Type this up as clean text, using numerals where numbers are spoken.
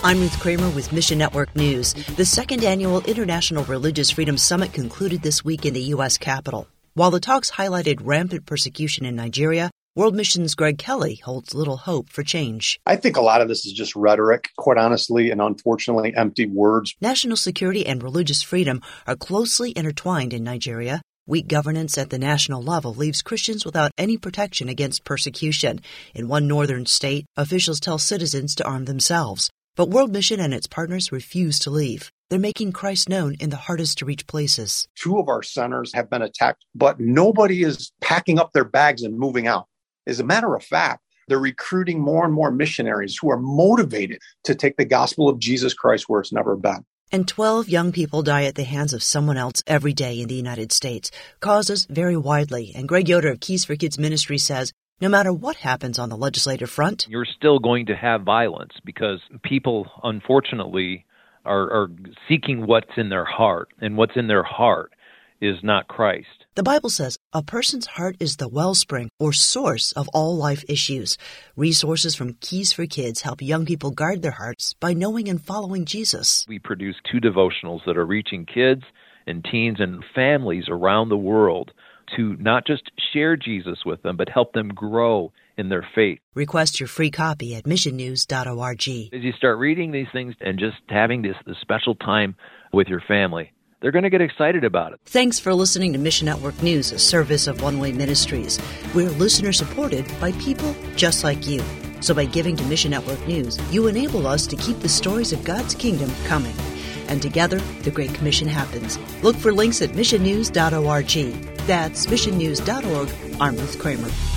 I'm Ruth Kramer with Mission Network News. The second annual International Religious Freedom Summit concluded this week in the U.S. Capitol. While the talks highlighted rampant persecution in Nigeria, World Mission's Greg Kelly holds little hope for change. I think a lot of this is just rhetoric, quite honestly, and unfortunately empty words. National security and religious freedom are closely intertwined in Nigeria. Weak governance at the national level leaves Christians without any protection against persecution. In one northern state, officials tell citizens to arm themselves. But World Mission and its partners refuse to leave. They're making Christ known in the hardest-to-reach places. 2 of our centers have been attacked, but nobody is packing up their bags and moving out. As a matter of fact, they're recruiting more and more missionaries who are motivated to take the gospel of Jesus Christ where it's never been. And 12 young people die at the hands of someone else every day in the United States. Causes vary widely, and Greg Yoder of Keys for Kids Ministry says, no matter what happens on the legislative front, you're still going to have violence because people, unfortunately, are seeking what's in their heart, and what's in their heart is not Christ. The Bible says a person's heart is the wellspring or source of all life issues. Resources from Keys for Kids help young people guard their hearts by knowing and following Jesus. We produce 2 devotionals that are reaching kids and teens and families around the world to not just share Jesus with them, but help them grow in their faith. Request your free copy at missionnews.org. As you start reading these things and just having this special time with your family, they're going to get excited about it. Thanks for listening to Mission Network News, a service of One Way Ministries. We're listener-supported by people just like you. So by giving to Mission Network News, you enable us to keep the stories of God's kingdom coming. And together, the Great Commission happens. Look for links at missionnews.org. That's missionnews.org. I'm Ruth Kramer.